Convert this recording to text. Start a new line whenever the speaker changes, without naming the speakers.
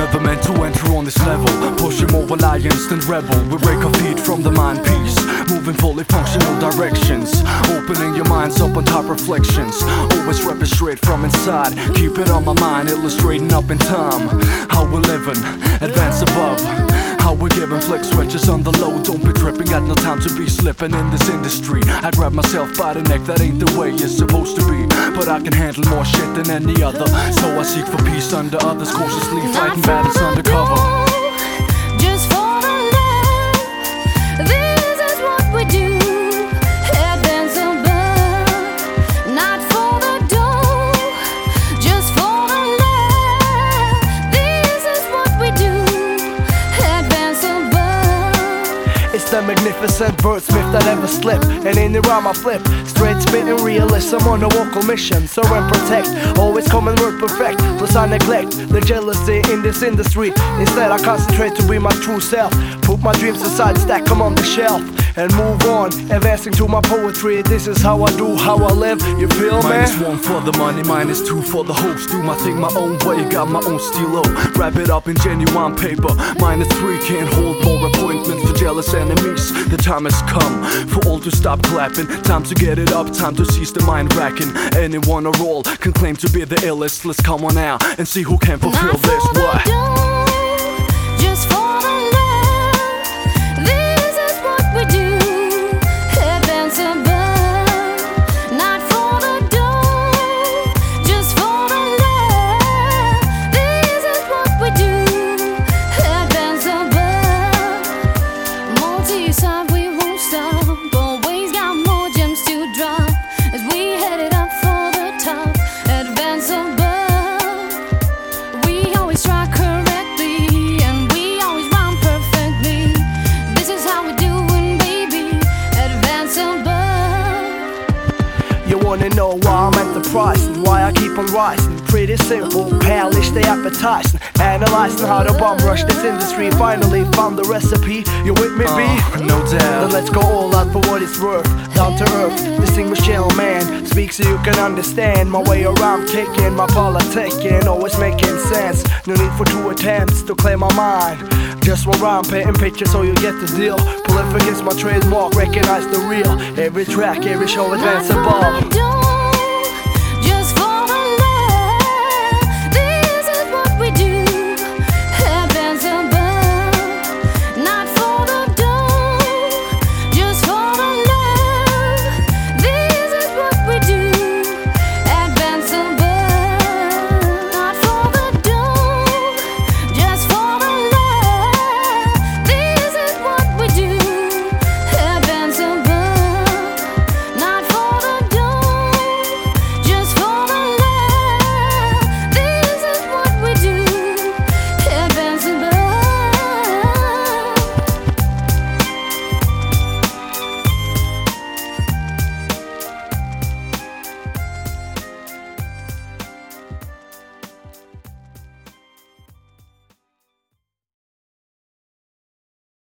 never meant to enter on this level. Pushing more alliance than rebel. We break our feet from the mind piece, moving fully functional directions, opening your minds up on top reflections. Always repping straight from inside, keep it on my mind, illustrating up in time. How we're living, advance above. How we're giving flex switches on the low. Don't be tripping, got no time to be slipping in this industry. I grab myself by the neck, that ain't the way it's supposed to be. But I can handle more shit than any other, so I seek for peace under others, cautiously fighting battles undercover.
Just for the love, this is what we do. Advance above, not for the dough. Just for the love, this is what we do. Advance above.
It's the magnificent wordsmith that never slip, and in the rhyme I flip, straight spitting realism on a vocal mission. So and protect, always come and work perfect. Plus I neglect the jealousy in this industry. Instead I concentrate to be my true self. Put my dreams aside, stack them on the shelf, and move on, advancing to my poetry. This is how I do, how I live, you feel me?
-1 for the money, -2 for the host. Do my thing my own way, got my own stilo. Wrap it up in genuine paper. -3, can't hold more appointments for jealous enemies. The time has come for all to stop clapping. Time to get it up, time to cease the mind racking. Anyone or all can claim to be the illest. Let's come on out and see who can fulfill
Not for
this.
the
What?
dough, just for the love. This is what we do. Advance above, not for the dough. Just for the love. This is what we do. Advance above. Multi-side, we won't stop. Always got more gems to drop as we headed up for the top. Advance above. We always try correctly, and we always rhyme perfectly. This is how we do it, baby. Advance above.
You wanna know why I'm at the price and why I keep on rising? Pretty simple, palish, stay appetizing. Analyzing how to bomb rush this industry. Finally found the recipe, you with me, B?
No
Then
doubt.
let's go all out for what it's worth. Down to earth, distinguished gentleman. Speak so you can understand my way around kicking, my politicking, always making sense. No need for 2 attempts to clear my mind. Just one rhyme, painting pictures so you get the deal. Prolific is my trademark, recognize the real. Every track, every show, advance above.
Don't